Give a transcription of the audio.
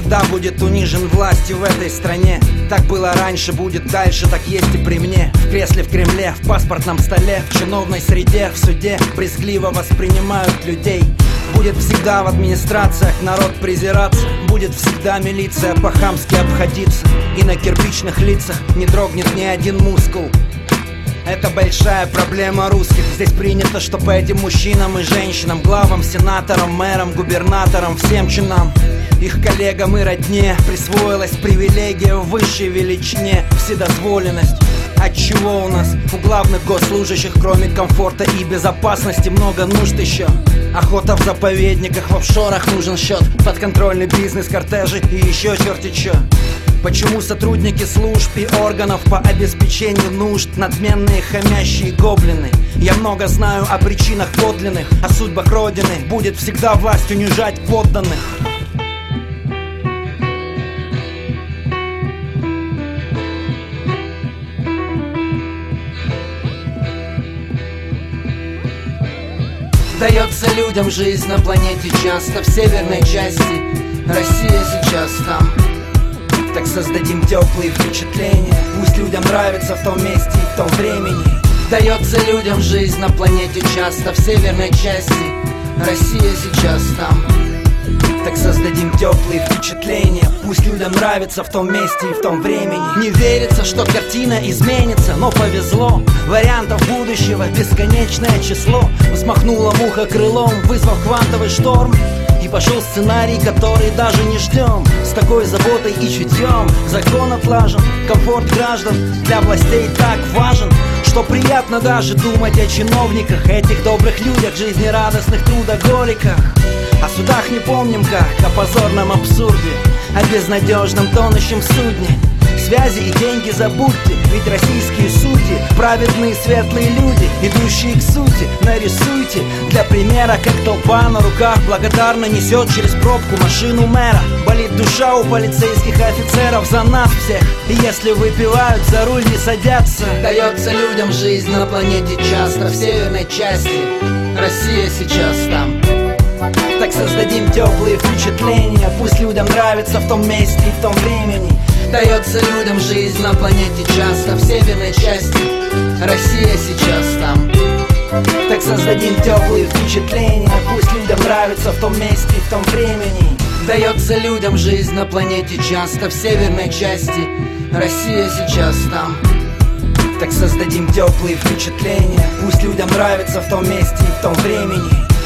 всегда будет унижен властью в этой стране. Так было раньше, будет дальше, так есть и при мне. В кресле в Кремле, в паспортном столе, в чиновной среде, в суде брезгливо воспринимают людей. Будет всегда в администрациях народ презираться, будет всегда милиция по-хамски обходиться, и на кирпичных лицах не дрогнет ни один мускул. Это большая проблема русских. Здесь принято, что по этим мужчинам и женщинам, главам, сенаторам, мэрам, губернаторам, всем чинам, их коллегам и родне присвоилась привилегия в высшей величине — вседозволенность. Отчего у нас, у главных госслужащих, кроме комфорта и безопасности, много нужд еще? Охота в заповедниках, в офшорах нужен счет, подконтрольный бизнес, кортежи и еще черти чё. Почему сотрудники служб и органов по обеспечению нужд надменные хамящие гоблины? Я много знаю о причинах подлинных, о судьбах Родины. Будет всегда власть унижать подданных. Дается людям жизнь на планете часто, в северной части. Россия сейчас там. Так создадим теплые впечатления, пусть людям нравится в том месте и в том времени. Дается людям жизнь на планете часто, в северной части. Россия сейчас там. Так создадим теплые впечатления, пусть людям нравится в том месте и в том времени. Не верится, что картина изменится, но повезло. Вариантов будущего бесконечное число. Взмахнула муха крылом, вызвав квантовый шторм, и пошел сценарий, который даже не ждем. С такой заботой и чутьем закон отлажен, комфорт граждан для властей так важен, что приятно даже думать о чиновниках, этих добрых людях, жизнерадостных трудоголиках. О судах не помним как, о позорном абсурде, о безнадежном тонущем судне. Связи и деньги забудьте, ведь российские судьи праведные светлые люди, идущие к сути. Нарисуйте для примера, как толпа на руках благодарно несет через пробку машину мэра. Болит душа у полицейских офицеров за нас всех, и если выпивают, за руль не садятся. Дается людям жизнь на планете часто, в северной части. Россия сейчас там. Так создадим теплые впечатления, пусть людям нравится в том месте и в том времени. Дается людям жизнь на планете часто, в северной части. Россия сейчас там. Так создадим теплые впечатления, пусть людям нравится в том месте и в том времени. Дается людям жизнь на планете часто, в северной части. Россия сейчас там. Так создадим теплые впечатления, пусть людям нравится в том месте и в том времени.